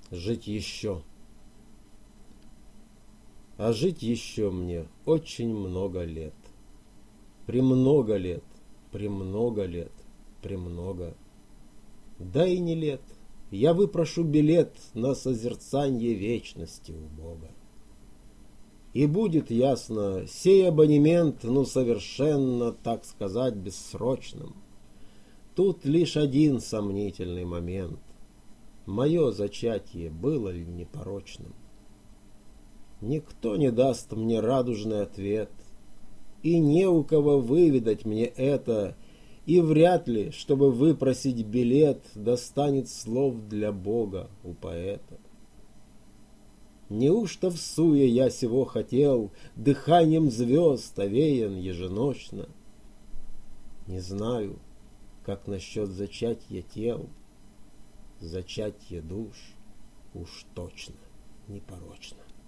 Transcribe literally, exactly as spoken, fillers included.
жить еще. А жить еще мне очень много лет. Премного лет, премного лет, премного. Да и не лет. Я выпрошу билет на созерцанье вечности у Бога. И будет ясно, сей абонемент, ну, совершенно, так сказать, бессрочным. Тут лишь один сомнительный момент. Мое зачатие было ли непорочным? Никто не даст мне радужный ответ, и не у кого выведать мне это, и вряд ли, чтобы выпросить билет, достанет слов для Бога у поэта. Неужто всуе я сего хотел, дыханием звезд овеян еженочно? Не знаю, как насчет зачатья тел, зачатье душ уж точно непорочно.